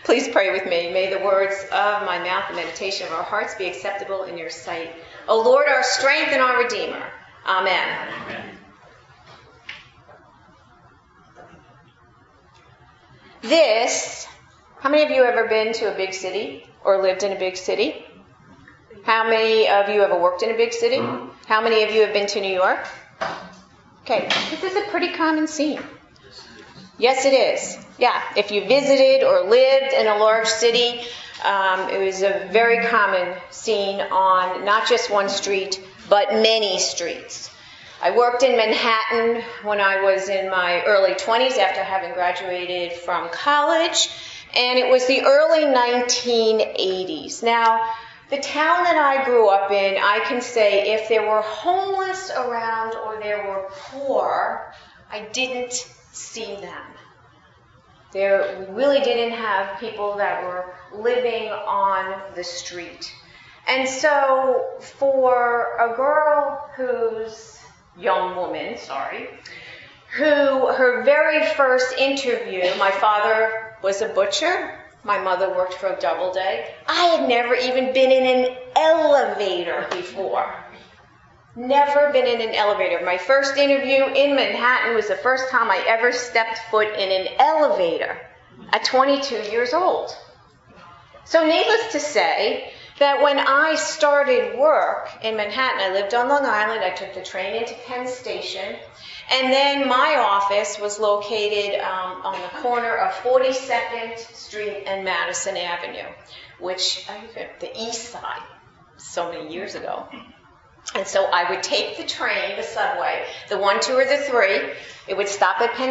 Please pray with me. May the words of my mouth and meditation of our hearts be acceptable in your sight. O Lord, our strength and our Redeemer. Amen. Amen. How many of you have ever been to a big city or lived in a big city? How many of you ever worked in a big city? How many of you have been to New York? Okay, this is a pretty common scene. Yes, it is. Yeah, if you visited or lived in a large city, it was a very common scene on not just one street, but many streets. I worked in Manhattan when I was in my early 20s after having graduated from college, and it was the early 1980s. Now, the town that I grew up in, I can say if there were homeless around or there were poor, I didn't see them. We really didn't have people that were living on the street. And so for a girl young woman, who her very first interview, my father was a butcher, my mother worked for a Doubleday. I had never even been in an elevator before. Never been in an elevator. My first interview in Manhattan was the first time I ever stepped foot in an elevator at 22 years old. So needless to say that when I started work in Manhattan, I lived on Long Island, I took the train into Penn Station, and then my office was located on the corner of 42nd Street and Madison Avenue, which, the east side, so many years ago. And so I would take the train, the subway, the 1, 2, or the 3. It would stop at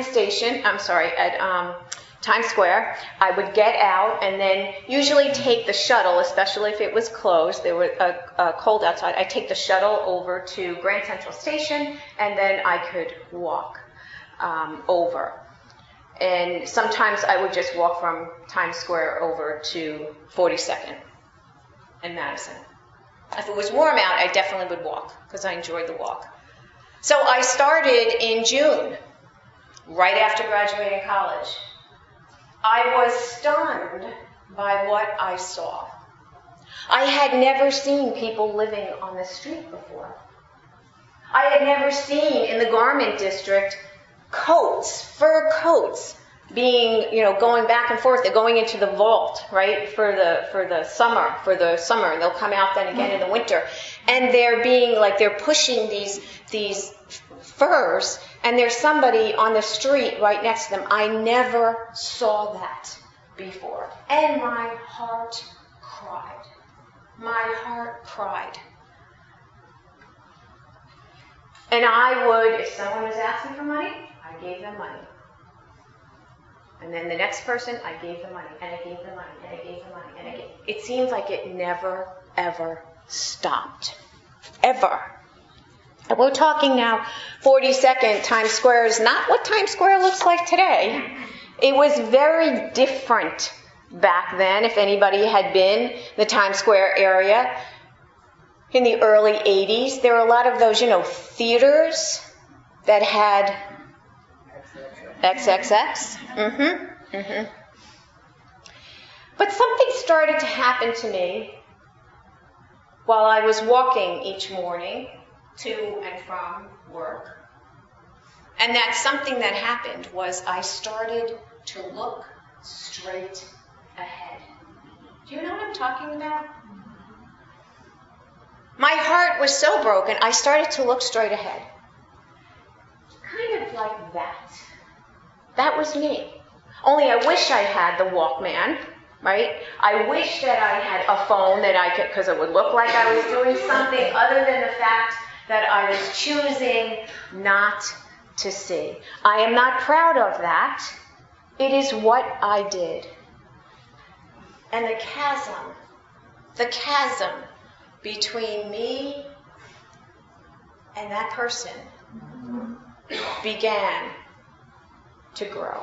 at Times Square. I would get out and then usually take the shuttle, especially if it was closed. There was cold outside. I'd take the shuttle over to Grand Central Station, and then I could walk over. And sometimes I would just walk from Times Square over to 42nd and Madison. If it was warm out, I definitely would walk because I enjoyed the walk. So I started in June, right after graduating college. I was stunned by what I saw. I had never seen people living on the street before. I had never seen in the garment district coats, fur coats, being, going back and forth. They're going into the vault, right, for the summer, and they'll come out then again in the winter. And they're pushing these furs, and there's somebody on the street right next to them. I never saw that before. And my heart cried. My heart cried. And I would, if someone was asking for money, I gave them money. And then the next person, I gave them money, and I gave them money, and I gave them money, and I gave. It seemed like it never, ever stopped. Ever. And we're talking now, 42nd Times Square is not what Times Square looks like today. It was very different back then, if anybody had been in the Times Square area in the early 80s. There were a lot of those, theaters that had XXX. But something started to happen to me while I was walking each morning to and from work. And that something that happened was I started to look straight ahead. Do you know what I'm talking about? My heart was so broken, I started to look straight ahead. Kind of like that. That was me. Only I wish I had the Walkman, right? I wish that I had a phone that I could, because it would look like I was doing something other than the fact that I was choosing not to see. I am not proud of that. It is what I did. And the chasm between me and that person began to grow.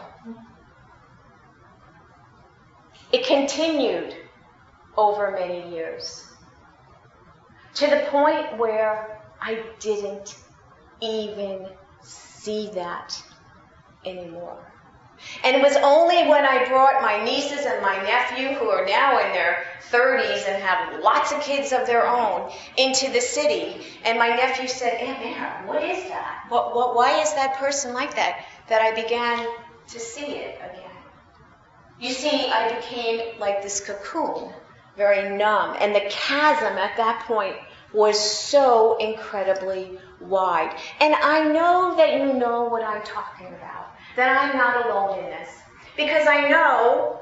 It continued over many years, to the point where I didn't even see that anymore. And it was only when I brought my nieces and my nephew, who are now in their 30s and have lots of kids of their own, into the city. And my nephew said, Aunt Mary, what is that? Why is that person like that? That I began to see it again. You see, I became like this cocoon, very numb. And the chasm at that point was so incredibly wide. And I know that you know what I'm talking about, that I'm not alone in this. Because I know,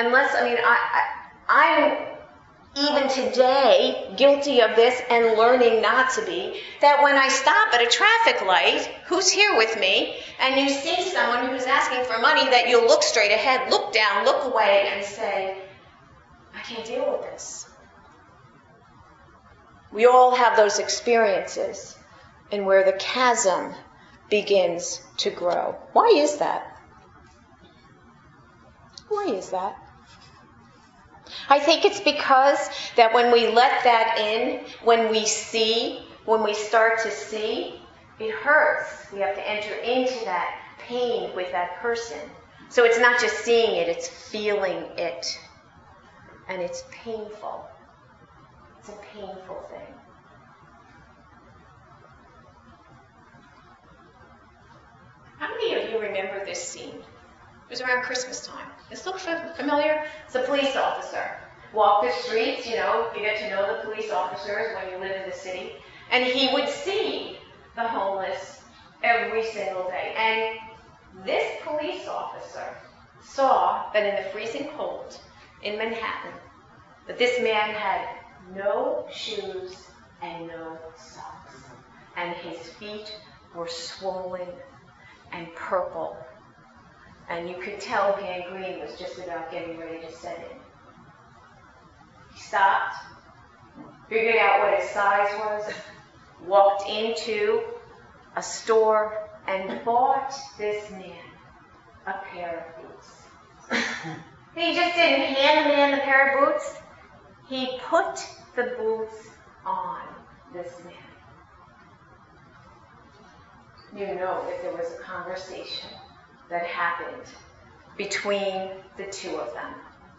I'm even today guilty of this and learning not to be, that when I stop at a traffic light, who's here with me, and you see someone who's asking for money, that you'll look straight ahead, look down, look away, and say, I can't deal with this. We all have those experiences and where the chasm begins to grow. Why is that? Why is that? I think it's because that when we let that in, when we start to see, it hurts. We have to enter into that pain with that person. So it's not just seeing it, it's feeling it. And it's painful. It's a painful thing. How many of you remember this scene? It was around Christmas time. Does this look familiar? It's a police officer. Walk the streets, you get to know the police officers when you live in the city. And he would see the homeless every single day. And this police officer saw that in the freezing cold in Manhattan, that this man had no shoes and no socks. And his feet were swollen and purple. And you could tell gangrene was just about getting ready to set in. He stopped, figured out what his size was, walked into a store and bought this man a pair of boots. He just didn't hand the man the pair of boots. He put the boots on this man. You know that there was a conversation that happened between the two of them.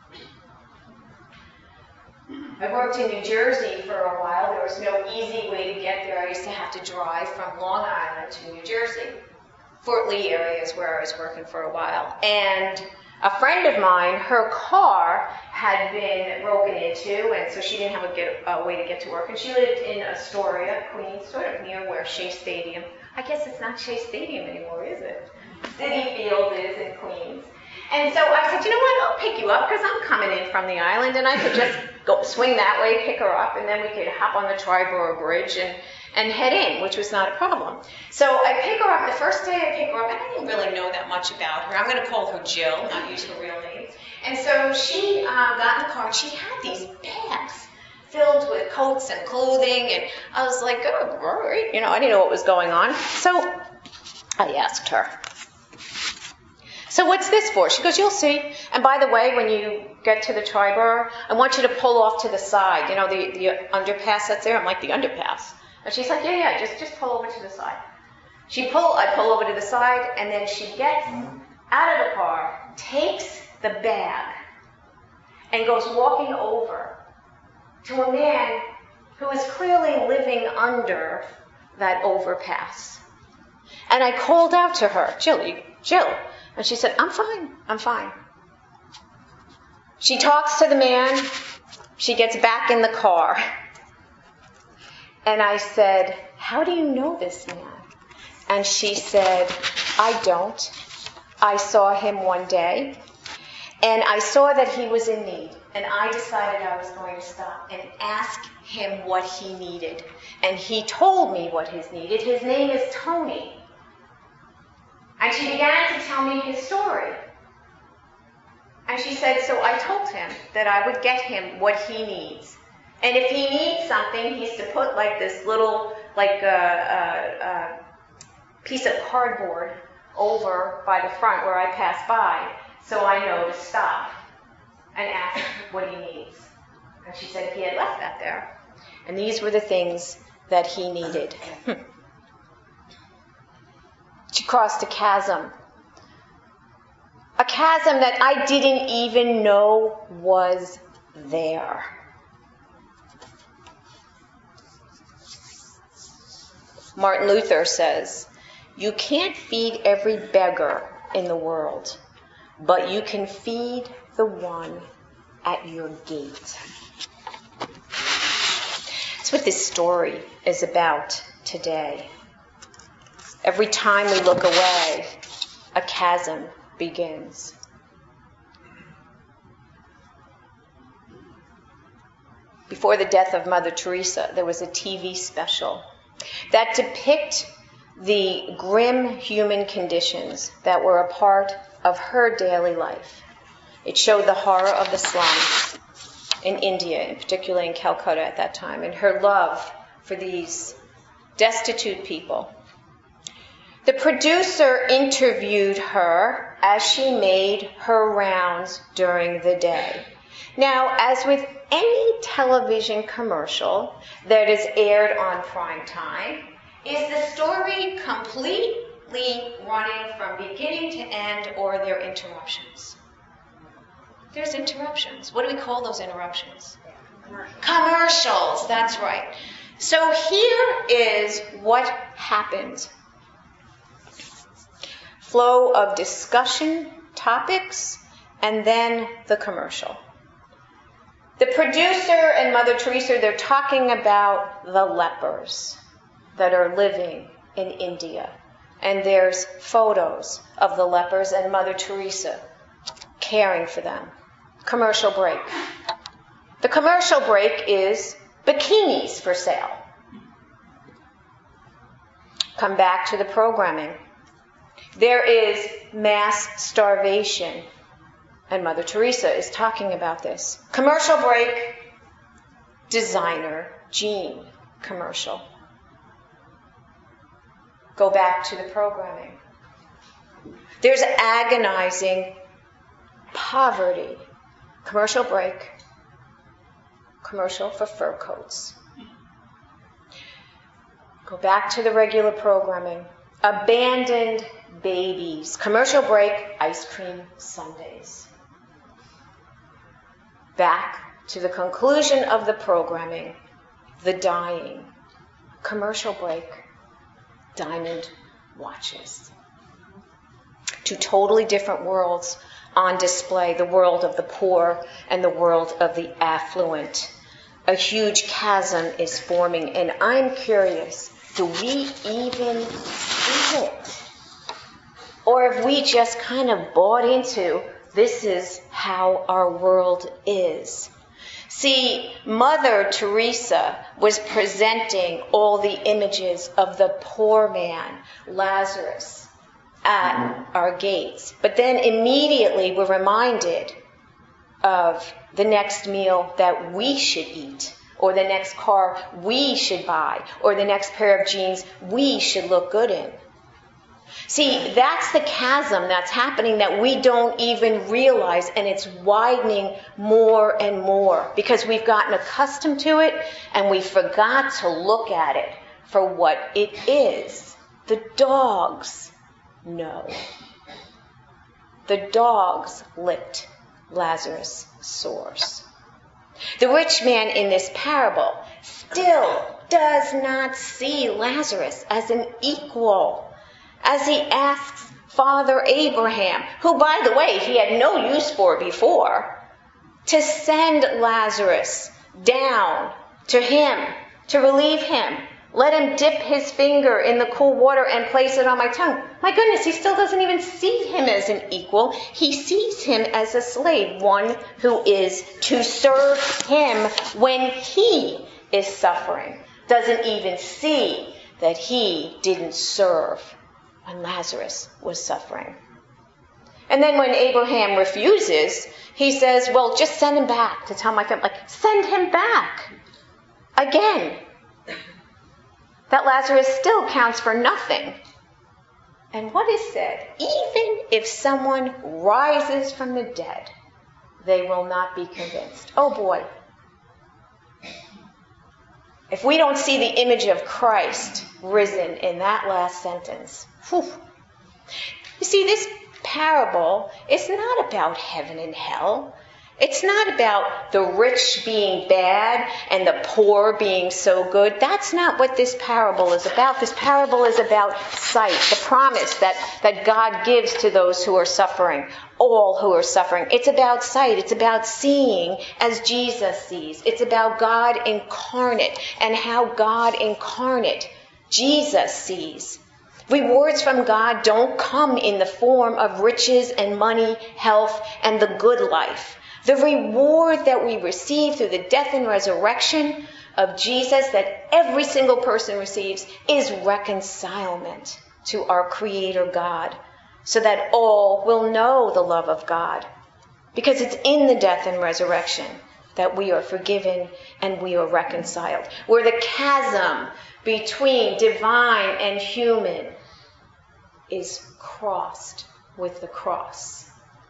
I worked in New Jersey for a while. There was no easy way to get there. I used to have to drive from Long Island to New Jersey. Fort Lee area is where I was working for a while. And a friend of mine, her car had been broken into, and so she didn't have a way to get to work. And she lived in Astoria, Queens, sort of near where Shea Stadium. I guess it's not Shea Stadium anymore, is it? Citi Field is in Queens. And so I said, you know what, I'll pick you up because I'm coming in from the island, and I could just go swing that way, pick her up, and then we could hop on the Triborough Bridge and head in, which was not a problem. So I pick her up. The first day I pick her up, and I didn't really know that much about her. I'm going to call her Jill, not use her real name. And so she got in the car, and she had these bags filled with coats and clothing, and I was like, oh, all right. I didn't know what was going on. So I asked her, so what's this for? She goes, you'll see. And by the way, when you get to the Triborough, I want you to pull off to the side. The underpass that's there? I'm like, the underpass? And she's like, yeah, just pull over to the side. I pull over to the side, and then she gets out of the car, takes the bag, and goes walking over to a man who is clearly living under that overpass. And I called out to her, Jill. And she said, I'm fine. She talks to the man. She gets back in the car. And I said, how do you know this man? And she said, I don't. I saw him one day, and I saw that he was in need. And I decided I was going to stop and ask him what he needed. And he told me what he needed. His name is Tony. And she began to tell me his story. And she said, so I told him that I would get him what he needs. And if he needs something, he's to put like this little, piece of cardboard over by the front where I pass by, so I know to stop and ask what he needs. And she said if he had left that there. And these were the things that he needed. She crossed a chasm A chasm that I didn't even know was there. Martin Luther says, "You can't feed every beggar in the world, but you can feed the one at your gate." That's what this story is about today. Every time we look away, a chasm begins. Before the death of Mother Teresa, there was a TV special that depicted the grim human conditions that were a part of her daily life. It showed the horror of the slums in India, and particularly in Calcutta at that time, and her love for these destitute people. The producer interviewed her as she made her rounds during the day. Now, as with any television commercial that is aired on prime time, is the story completely running from beginning to end, or are there interruptions? There's interruptions. What do we call those interruptions? Commercials, that's right. So here is what happens. Flow of discussion, topics, and then the commercial. The producer and Mother Teresa, they're talking about the lepers that are living in India. And there's photos of the lepers and Mother Teresa caring for them. Commercial break. The commercial break is bikinis for sale. Come back to the programming. There is mass starvation, and Mother Teresa is talking about this. Commercial break, designer jean commercial. Go back to the programming. There's agonizing poverty. Commercial break, commercial for fur coats. Go back to the regular programming. Abandoned babies. Commercial break, ice cream sundaes. Back to the conclusion of the programming, the dying. Commercial break, diamond watches. Two totally different worlds on display, the world of the poor and the world of the affluent. A huge chasm is forming, and I'm curious, do we even see it? Or have we just kind of bought into, this is how our world is? See, Mother Teresa was presenting all the images of the poor man, Lazarus, at our gates. But then immediately we're reminded of the next meal that we should eat, or the next car we should buy, or the next pair of jeans we should look good in. See, that's the chasm that's happening that we don't even realize, and it's widening more and more because we've gotten accustomed to it and we forgot to look at it for what it is. The dogs know. The dogs licked Lazarus' sores. The rich man in this parable still does not see Lazarus as an equal, as he asks Father Abraham, who, by the way, he had no use for before, to send Lazarus down to him, to relieve him. Let him dip his finger in the cool water and place it on my tongue. My goodness, he still doesn't even see him as an equal. He sees him as a slave, one who is to serve him when he is suffering. Doesn't even see that he didn't serve when Lazarus was suffering. And then when Abraham refuses, he says, well, just send him back to tell my family. Like, send him back. Again. That Lazarus still counts for nothing. And what is said? Even if someone rises from the dead, they will not be convinced. Oh boy. If we don't see the image of Christ risen in that last sentence, whew. You see, this parable is not about heaven and hell. It's not about the rich being bad and the poor being so good. That's not what this parable is about. This parable is about sight, the promise that God gives to those who are suffering, all who are suffering. It's about sight. It's about seeing as Jesus sees. It's about God incarnate and how God incarnate, Jesus, sees. Rewards from God don't come in the form of riches and money, health, and the good life. The reward that we receive through the death and resurrection of Jesus that every single person receives is reconcilement to our Creator God, so that all will know the love of God. Because it's in the death and resurrection that we are forgiven and we are reconciled. Where the chasm between divine and human is crossed with the cross.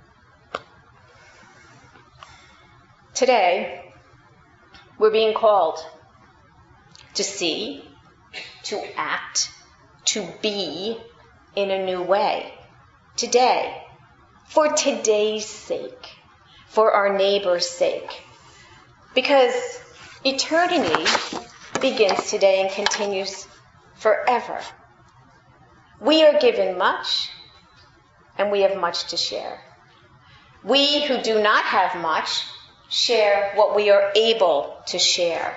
Today, we're being called to see, to act, to be in a new way. Today, for today's sake, for our neighbor's sake. Because eternity begins today and continues forever. We are given much, and we have much to share. We who do not have much share what we are able to share.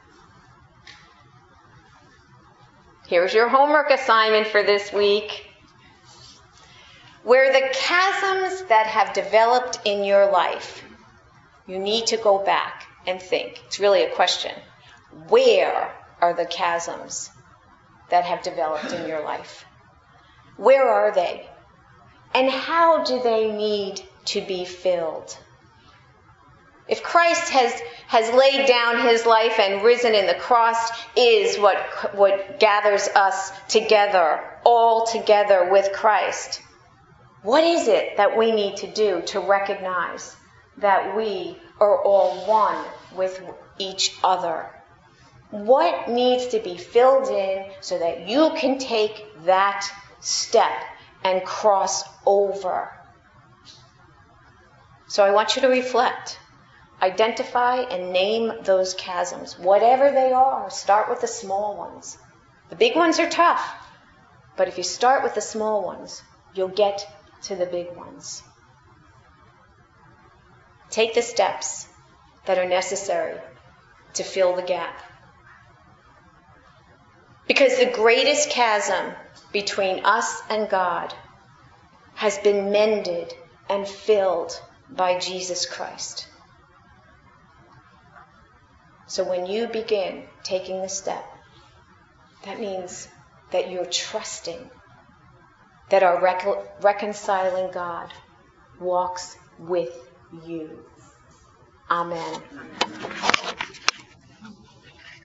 Here's your homework assignment for this week. Where the chasms that have developed in your life, you need to go back and think. It's really a question. Where are the chasms that have developed in your life? Where are they? And how do they need to be filled? If Christ has laid down his life and risen, and the cross is what gathers us together, all together with Christ, what is it that we need to do to recognize that we are all one with each other? What needs to be filled in so that you can take that step and cross over? So I want you to reflect. Identify and name those chasms. Whatever they are, start with the small ones. The big ones are tough, but if you start with the small ones, you'll get to the big ones. Take the steps that are necessary to fill the gap. Because the greatest chasm between us and God has been mended and filled by Jesus Christ. So when you begin taking the step, that means that you're trusting that our reconciling God walks with you. Amen.